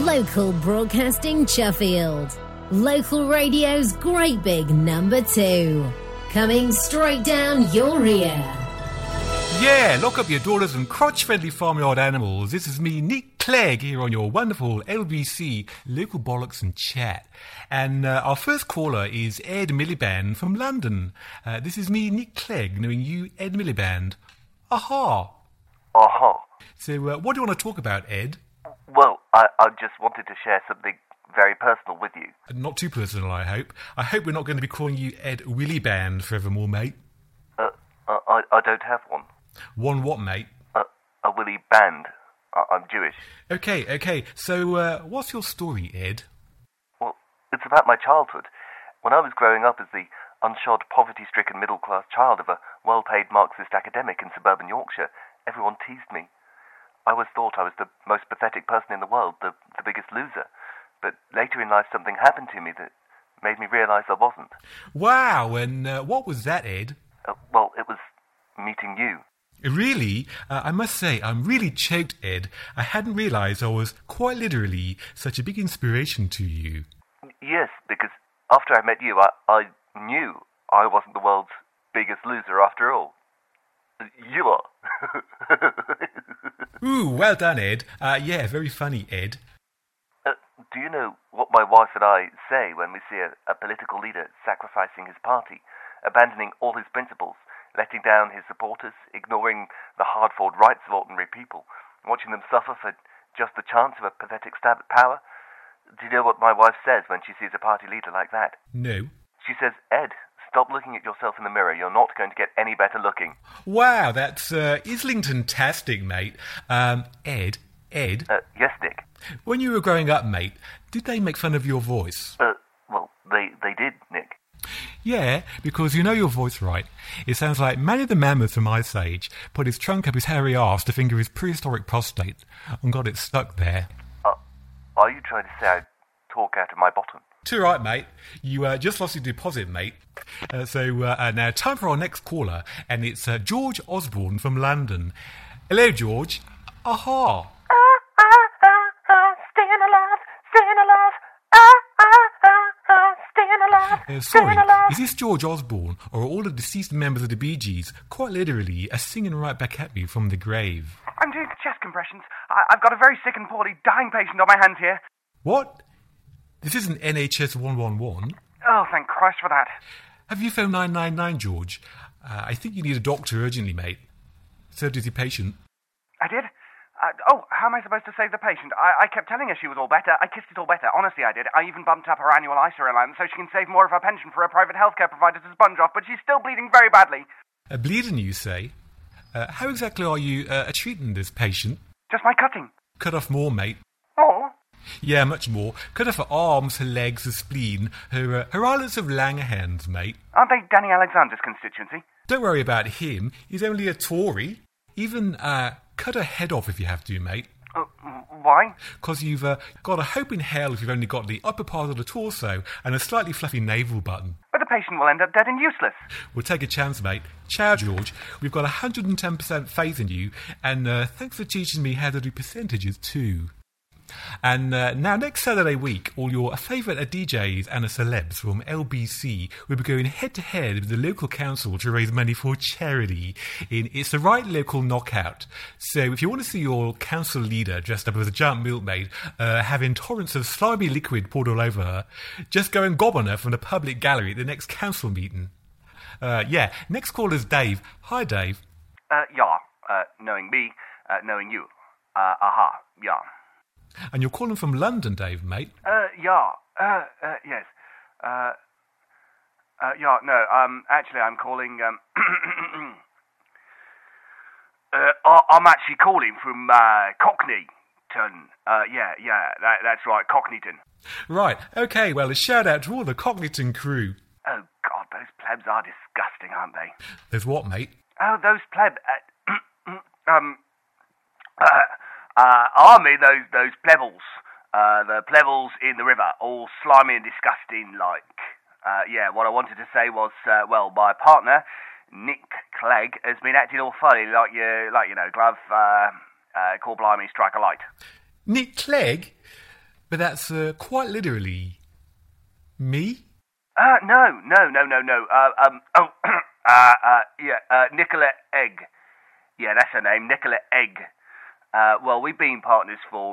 Local Broadcasting Sheffield. Local radio's great big number 2. Coming straight down your ear. Yeah, lock up your daughters and crotch-friendly farmyard animals. This is me, Nick Clegg, here on your wonderful LBC Local Bollocks and Chat. And our first caller is Ed Miliband from London. This is me, Nick Clegg, knowing you, Ed Miliband. Aha. Aha. So what do you want to talk about, Ed? Well, I just wanted to share something very personal with you. Not too personal, I hope. I hope we're not going to be calling you Ed Williband forevermore, mate. I don't have one. One what, mate? A Willy Band. I'm Jewish. Okay. So, what's your story, Ed? Well, it's about my childhood. When I was growing up as the unshod, poverty-stricken middle-class child of a well-paid Marxist academic in suburban Yorkshire, everyone teased me. I always thought I was the most pathetic person in the world, the biggest loser. But later in life, something happened to me that made me realise I wasn't. Wow, and what was that, Ed? Well, it was meeting you. Really? I must say, I'm really choked, Ed. I hadn't realised I was quite literally such a big inspiration to you. Yes, because after I met you, I knew I wasn't the world's biggest loser after all. You are. Ooh, well done, Ed. Yeah, very funny, Ed. Do you know what my wife and I say when we see a political leader sacrificing his party, abandoning all his principles, letting down his supporters, ignoring the hard-fought rights of ordinary people, watching them suffer for just the chance of a pathetic stab at power? Do you know what my wife says when she sees a party leader like that? No. She says, Ed, stop looking at yourself in the mirror. You're not going to get any better looking. Wow, that's Islington-tastic, mate. Ed? Yes, Nick? When you were growing up, mate, did they make fun of your voice? Well, they did, Nick. Yeah, because you know your voice, right? It sounds like Manny the Mammoth from Ice Age put his trunk up his hairy arse to finger his prehistoric prostate and got it stuck there. Are you trying to say I talk out of my bottom? Too right, mate. You just lost your deposit, mate. So now time for our next caller, and it's George Osborne from London. Hello, George. Aha. Sorry, is this George Osborne, or are all the deceased members of the Bee Gees quite literally singing right back at me from the grave? I'm doing chest compressions. I've got a very sick and poorly dying patient on my hands here. What? This isn't NHS 111. Oh, thank Christ for that. Have you phoned 999, George? I think you need a doctor urgently, mate. So does your patient. I did? How am I supposed to save the patient? I kept telling her she was all better. I kissed it all better. Honestly, I did. I even bumped up her annual ISA allowance so she can save more of her pension for her private healthcare provider to sponge off, but she's still bleeding very badly. Bleeding, you say? How exactly are you treating this patient? Just by cutting. Cut off more, mate. Oh? Yeah, much more. Cut off her arms, her legs, her spleen, her islets of Langerhans, mate. Aren't they Danny Alexander's constituency? Don't worry about him. He's only a Tory. Even cut her head off if you have to, mate. Why? Because you've got a hope in hell if you've only got the upper part of the torso and a slightly fluffy navel button. But the patient will end up dead and useless. We'll take a chance, mate. Ciao, George. We've got 110% faith in you, and thanks for teaching me how to do percentages too. And now next Saturday week, all your favourite DJs and celebs from LBC will be going head-to-head with the local council to raise money for charity in It's the Right Local Knockout. So if you want to see your council leader dressed up as a giant milkmaid having torrents of slimy liquid poured all over her, just go and gob on her from the public gallery at the next council meeting. Next caller's Dave. Hi, Dave. Knowing me, knowing you. Yeah. And you're calling from London, Dave, mate? Yes. Actually, I'm calling, I'm actually calling from, Cockneyton. That's right, Cockneyton. Right, okay, well, a shout-out to all the Cockneyton crew. Oh, God, those plebs are disgusting, aren't they? There's what, mate? Oh, those plebs, I mean those plebbles, the plebbles in the river, all slimy and disgusting like. What I wanted to say was, my partner, Nick Clegg, has been acting all funny, glove, call blimey, strike a light. Nick Clegg? But that's quite literally me? No. Nicola Egg. Yeah, that's her name, Nicola Egg. Well, we've been partners for,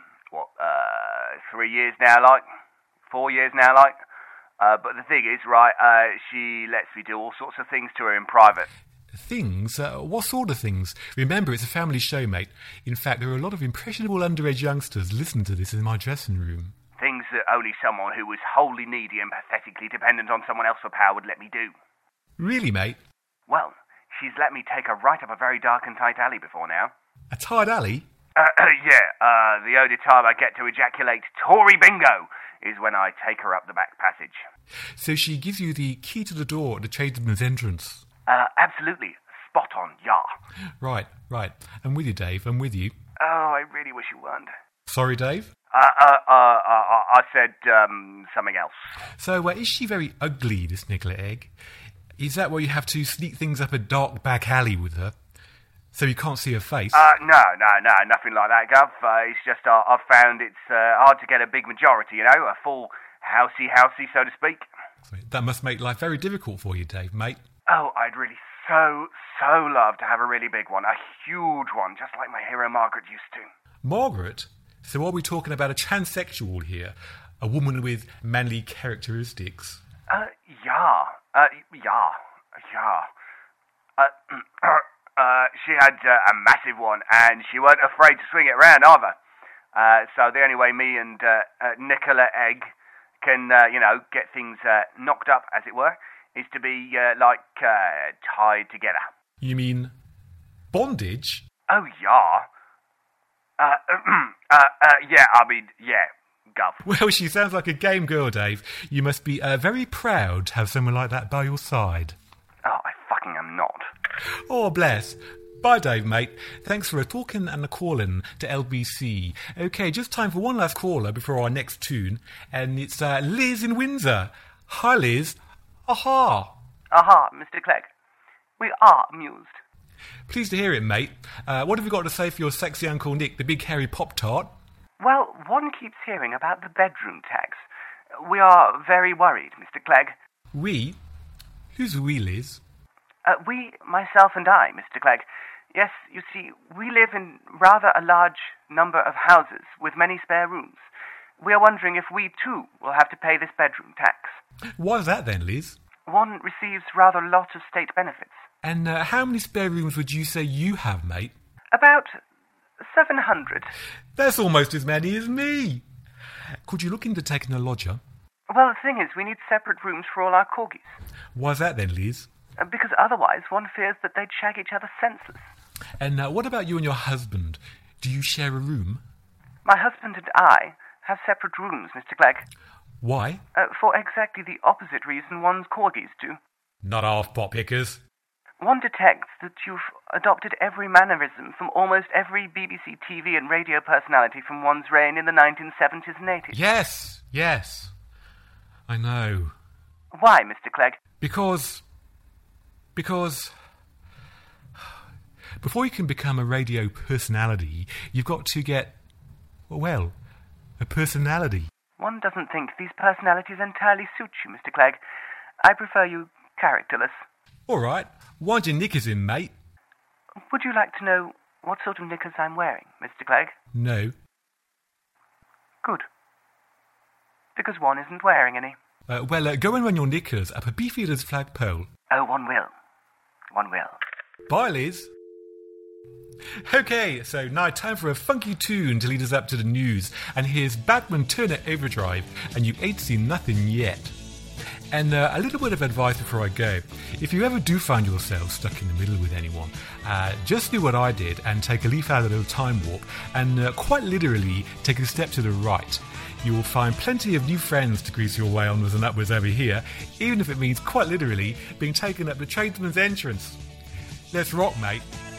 3 years now, 4 years now, but the thing is, she lets me do all sorts of things to her in private. Things? What sort of things? Remember, it's a family show, mate. In fact, there are a lot of impressionable underage youngsters listening to this in my dressing room. Things that only someone who was wholly needy and pathetically dependent on someone else for power would let me do. Really, mate? Well, she's let me take her right up a very dark and tight alley before now. A tight alley? The only time I get to ejaculate Tory bingo is when I take her up the back passage. So she gives you the key to the door at the tradesman's entrance? Absolutely. Spot on, yeah. Right. I'm with you, Dave, I'm with you. Oh, I really wish you weren't. Sorry, Dave? I said, something else. So, is she very ugly, this Nicola Egg? Is that why you have to sneak things up a dark back alley with her? So you can't see her face? No, nothing like that, Gov. It's just I've found it's hard to get a big majority, a full housey, so to speak. That must make life very difficult for you, Dave, mate. Oh, I'd really so love to have a really big one, a huge one, just like my hero Margaret used to. Margaret? So are we talking about a transsexual here? A woman with manly characteristics? Yeah. She had a massive one, and she weren't afraid to swing it around either. So the only way me and Nicola Egg can, get things knocked up, as it were, is to be, tied together. You mean bondage? Oh, yeah. Gov. Well, she sounds like a game girl, Dave. You must be very proud to have someone like that by your side. Oh, I fucking am not. Oh, bless. Bye, Dave, mate. Thanks for a talking and a calling to LBC. OK, just time for one last caller before our next tune, and it's Liz in Windsor. Hi, Liz. Aha. Aha, Mr. Clegg. We are amused. Pleased to hear it, mate. What have you got to say for your sexy Uncle Nick, the big hairy Pop-Tart? Well, one keeps hearing about the bedroom tax. We are very worried, Mr. Clegg. We? Who's we, Liz? We, myself and I, Mr. Clegg. Yes, you see, we live in rather a large number of houses with many spare rooms. We are wondering if we, too, will have to pay this bedroom tax. Why is that then, Liz? One receives rather a lot of state benefits. And how many spare rooms would you say you have, mate? About 700. That's almost as many as me. Could you look into taking a lodger? Well, the thing is, we need separate rooms for all our corgis. Why's that then, Liz? Because otherwise one fears that they'd shag each other senseless. And what about you and your husband? Do you share a room? My husband and I have separate rooms, Mr. Clegg. Why? For exactly the opposite reason one's corgis do. Not half pot pickers. One detects that you've adopted every mannerism from almost every BBC TV and radio personality from one's reign in the 1970s and 80s. Yes. I know. Why, Mr. Clegg? Because before you can become a radio personality, you've got to get, well, a personality. One doesn't think these personalities entirely suit you, Mr. Clegg. I prefer you characterless. All right. Wind your knickers in, mate. Would you like to know what sort of knickers I'm wearing, Mr. Clegg? No. Good. Because one isn't wearing any. Go and run your knickers up a Beefeater's flagpole. Oh, one will. One will. Bye, Liz. OK, so now time for a funky tune to lead us up to the news. And here's Batman Turner Overdrive, and you ain't seen nothing yet. And a little bit of advice before I go. If you ever do find yourself stuck in the middle with anyone, just do what I did and take a leaf out of the time warp and quite literally take a step to the right. You will find plenty of new friends to grease your way onwards and upwards over here, even if it means quite literally being taken up the tradesman's entrance. Let's rock, mate.